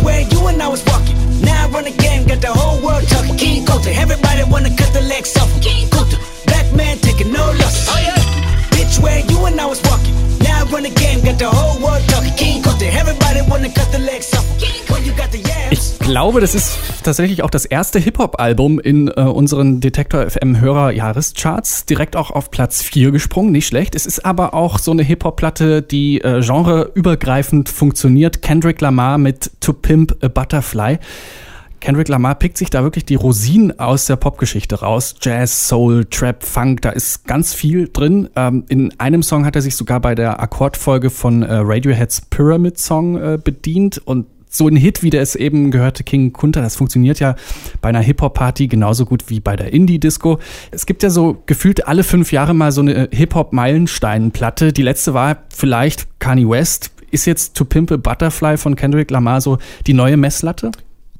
where you and I was walking. Now I run the game, got the whole world talking. King Kunta, everybody wanna cut the legs off. King Kunta, black man taking no losses. Oh yeah. Bitch, where you and I was walking. Now I run the game, got the whole world talking. King Kunta, everybody wanna cut the legs off. When you got the yams. Ich glaube, das ist tatsächlich auch das erste Hip-Hop-Album in unseren Detektor FM-Hörer-Jahrescharts. Direkt auch auf Platz 4 gesprungen, nicht schlecht. Es ist aber auch so eine Hip-Hop-Platte, die genreübergreifend funktioniert. Kendrick Lamar mit To Pimp a Butterfly. Kendrick Lamar pickt sich da wirklich die Rosinen aus der Popgeschichte raus. Jazz, Soul, Trap, Funk, da ist ganz viel drin. In einem Song hat er sich sogar bei der Akkordfolge von Radioheads Pyramid Song bedient und so ein Hit, wie der es eben gehörte, King Kunta, das funktioniert ja bei einer Hip-Hop-Party genauso gut wie bei der Indie-Disco. Es gibt ja so gefühlt alle 5 Jahre mal so eine Hip-Hop-Meilenstein-Platte. Die letzte war vielleicht Kanye West. Ist jetzt To Pimp a Butterfly von Kendrick Lamar so die neue Messlatte?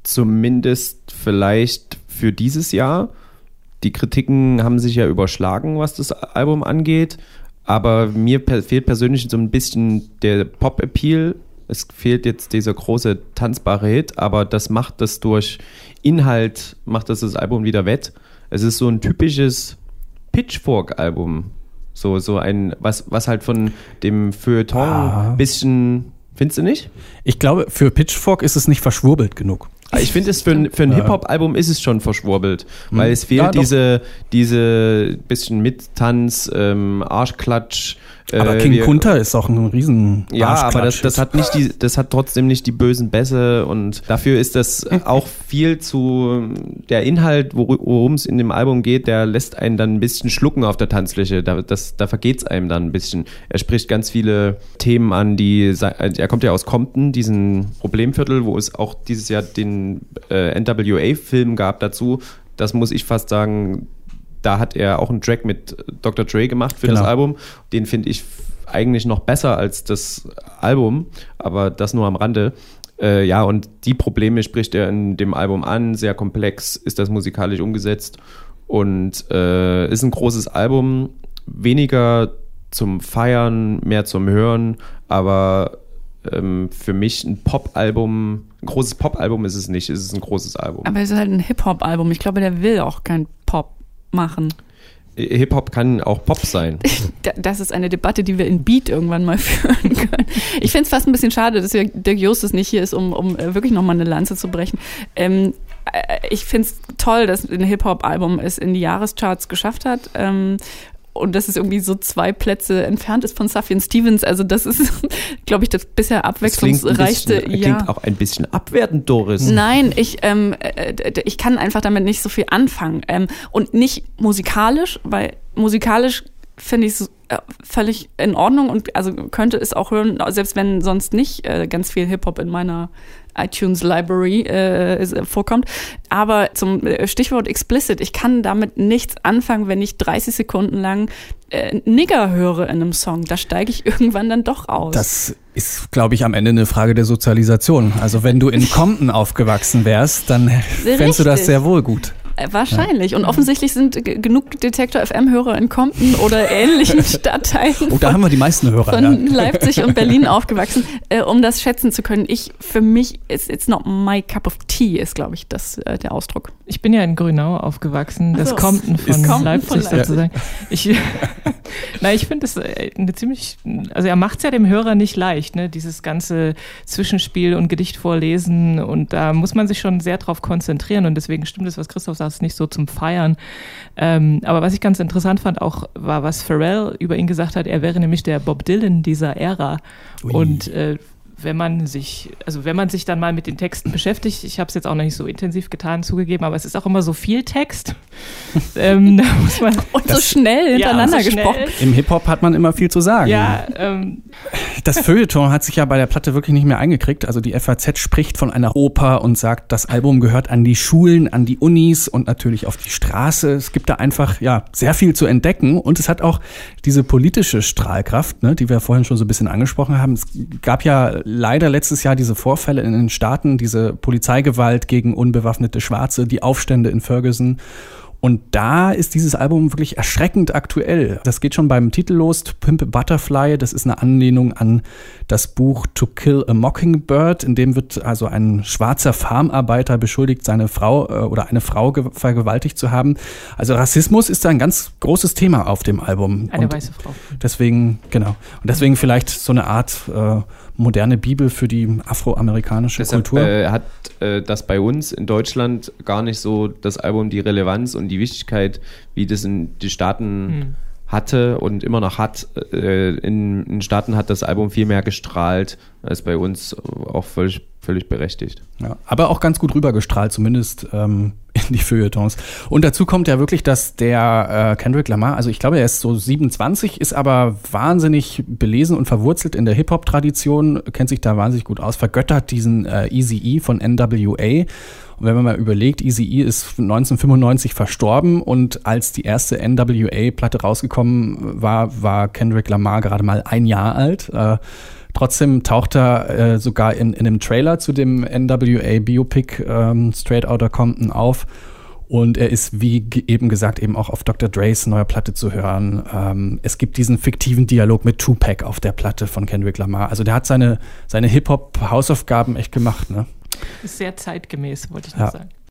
Zumindest vielleicht für dieses Jahr. Die Kritiken haben sich ja überschlagen, was das Album angeht. Aber mir fehlt persönlich so ein bisschen der Pop-Appeal. Es fehlt jetzt dieser große tanzbare Hit, aber das macht das durch Inhalt, macht das Album wieder wett. Es ist so ein typisches Pitchfork-Album. So ein, was halt von dem Feuilleton ein bisschen, findest du nicht? Ich glaube, für Pitchfork ist es nicht verschwurbelt genug. Ich finde, es für ein Hip-Hop-Album ist es schon verschwurbelt, weil es fehlt diese bisschen Mittanz, Arschklatsch. Aber King Kunta ist auch ein riesen Arschklatsch. Aber das hat trotzdem nicht die bösen Bässe und dafür ist das auch viel zu, der Inhalt, worum es in dem Album geht, der lässt einen dann ein bisschen schlucken auf der Tanzfläche, da vergeht es einem dann ein bisschen. Er spricht ganz viele Themen an, er kommt ja aus Compton, diesen Problemviertel, wo es auch dieses Jahr den NWA-Film gab dazu. Das muss ich fast sagen, da hat er auch einen Track mit Dr. Dre gemacht für das Album. Den finde ich eigentlich noch besser als das Album, aber das nur am Rande. Und die Probleme spricht er in dem Album an. Sehr komplex ist das musikalisch umgesetzt und ist ein großes Album. Weniger zum Feiern, mehr zum Hören, aber für mich ein Pop-Album, ein großes Pop-Album ist es nicht, es ist ein großes Album. Aber es ist halt ein Hip-Hop-Album. Ich glaube, der will auch kein Pop machen. Hip-Hop kann auch Pop sein. Das ist eine Debatte, die wir in Beat irgendwann mal führen können. Ich finde es fast ein bisschen schade, dass Dirk Justus nicht hier ist, um wirklich nochmal eine Lanze zu brechen. Ich finde es toll, dass ein Hip-Hop-Album es in die Jahrescharts geschafft hat. Und dass es irgendwie so 2 Plätze entfernt ist von Sufjan Stevens. Also das ist, glaube ich, das bisher abwechslungsreichste. Klingt auch ein bisschen abwertend, Doris. Nein, ich kann einfach damit nicht so viel anfangen. Und nicht musikalisch, weil musikalisch finde ich es völlig in Ordnung und also könnte es auch hören, selbst wenn sonst nicht ganz viel Hip-Hop in meiner iTunes-Library vorkommt. Aber zum Stichwort explicit, ich kann damit nichts anfangen, wenn ich 30 Sekunden lang Nigger höre in einem Song. Da steige ich irgendwann dann doch aus. Das ist, glaube ich, am Ende eine Frage der Sozialisation. Also wenn du in Compton aufgewachsen wärst, dann fändest du das sehr wohl gut. Wahrscheinlich. Und offensichtlich sind genug Detektor-FM-Hörer in Compton oder ähnlichen Stadtteilen da haben wir die meisten Hörer, von Leipzig und Berlin aufgewachsen, um das schätzen zu können. Für mich, it's not my cup of tea, ist, glaube ich, der Ausdruck. Ich bin ja in Grünau aufgewachsen, das Compton von Leipzig sozusagen. Ich finde es eine ziemlich, also er macht es ja dem Hörer nicht leicht, ne? Dieses ganze Zwischenspiel und Gedicht vorlesen und da muss man sich schon sehr drauf konzentrieren und deswegen stimmt es, was Christoph sagt, nicht so zum Feiern. Aber was ich ganz interessant fand auch, war, was Pharrell über ihn gesagt hat, er wäre nämlich der Bob Dylan dieser Ära. Ui. Und wenn man sich dann mal mit den Texten beschäftigt, ich habe es jetzt auch noch nicht so intensiv getan, zugegeben, aber es ist auch immer so viel Text. Da muss man und so schnell hintereinander gesprochen. Im Hip-Hop hat man immer viel zu sagen. Ja, das Feuilleton hat sich ja bei der Platte wirklich nicht mehr eingekriegt. Also die FAZ spricht von einer Oper und sagt, das Album gehört an die Schulen, an die Unis und natürlich auf die Straße. Es gibt da einfach sehr viel zu entdecken und es hat auch diese politische Strahlkraft, ne, die wir vorhin schon so ein bisschen angesprochen haben. Es gab ja leider letztes Jahr diese Vorfälle in den Staaten, diese Polizeigewalt gegen unbewaffnete Schwarze, die Aufstände in Ferguson. Und da ist dieses Album wirklich erschreckend aktuell. Das geht schon beim Titel los, To Pimp a Butterfly. Das ist eine Anlehnung an das Buch To Kill a Mockingbird. In dem wird also ein schwarzer Farmarbeiter beschuldigt, seine Frau oder eine Frau vergewaltigt zu haben. Also Rassismus ist da ein ganz großes Thema auf dem Album. Eine weiße Frau. Deswegen, genau. Und deswegen vielleicht so eine Art moderne Bibel für die afroamerikanische Kultur. Hat das bei uns in Deutschland gar nicht so das Album die Relevanz und die Wichtigkeit, wie das in die Staaten hatte und immer noch hat. In den Staaten hat das Album viel mehr gestrahlt als bei uns, auch völlig berechtigt. Ja, aber auch ganz gut rübergestrahlt, zumindest in die Feuilletons. Und dazu kommt ja wirklich, dass der Kendrick Lamar, also ich glaube, er ist so 27, ist aber wahnsinnig belesen und verwurzelt in der Hip-Hop-Tradition, kennt sich da wahnsinnig gut aus, vergöttert diesen Eazy-E von NWA. Und wenn man mal überlegt, Eazy-E ist 1995 verstorben und als die erste NWA-Platte rausgekommen war Kendrick Lamar gerade mal 1 Jahr alt. Trotzdem taucht er sogar in einem Trailer zu dem NWA-Biopic Straight Outta Compton auf. Und er ist, wie eben gesagt, eben auch auf Dr. Dre's neuer Platte zu hören. Es gibt diesen fiktiven Dialog mit Tupac auf der Platte von Kendrick Lamar. Also der hat seine Hip-Hop-Hausaufgaben echt gemacht, ne? Ist sehr zeitgemäß, wollte ich nur sagen.